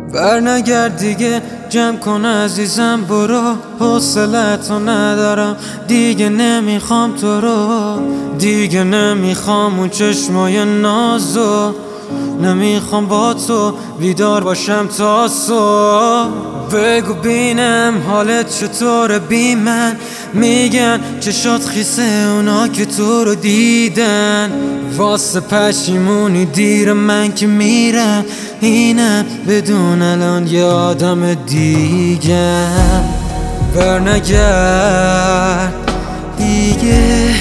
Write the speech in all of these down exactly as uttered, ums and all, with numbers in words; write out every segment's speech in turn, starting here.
برنگرد دیگه، جمع کن عزیزم برو. حوصله‌تو ندارم دیگه، نمیخوام تو رو. دیگه نمیخوام اون چشمای نازو، نمیخوام با تو بیدار باشم تا صبح. بگو بینم حالت چطوره بی من، میگن چشات خیسه اونا که تو رو دیدن. واسه پشیمونی دیر من که میرم، اینم بدون الان یه آدم دیگه. برنگرد دیگه،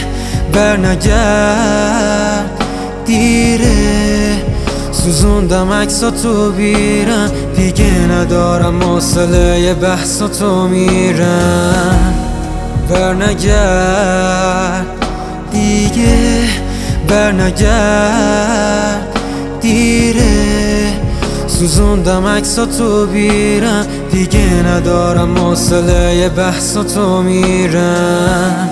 برنگرد دیره. سوزوندم عکساتو بیرم، دیگه ندارم حوصله بحثاتو میرم. برنگرد دیگه، برنگرد دیره. سوزوندم عکساتو بیرم، دیگه ندارم حوصله بحثاتو میرم.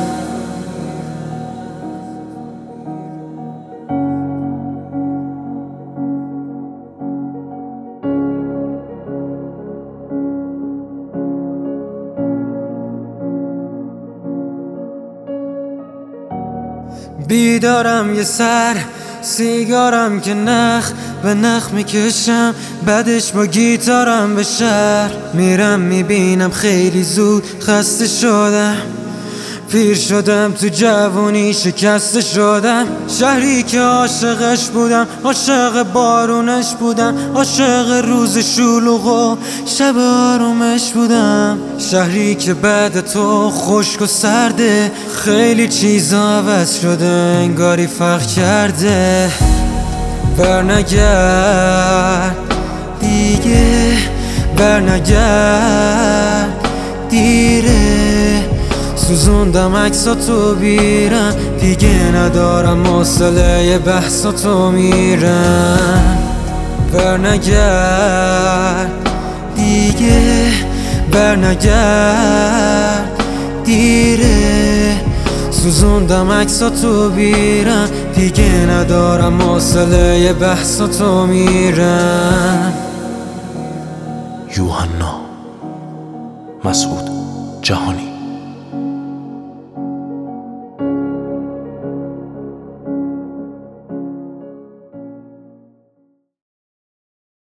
بیدارم یه سر سیگارم که نخ به نخ میکشم، بعدش با گیتارم به شهر میرم. میبینم خیلی زود خسته شدم، پیر شدم تو جوونی شکسته شدم. شهری که عاشقش بودم، عاشق بارونش بودم، عاشق روز شلوغ و شب آرومش بودم. شهری که بعد تو خشک و سرده، خیلی چیزا عوض شده انگاری فرق کرده. برنگرد دیگه، برنگرد دیره. سوزوندم عکساتو بیرم، دیگه ندارم حوصله بحثاتو میرم. برنگرد دیگه، برنگرد دیره. سوزوندم عکساتو بیرم، دیگه ندارم حوصله بحثاتو میرم. یوحنا مسعود جهانی.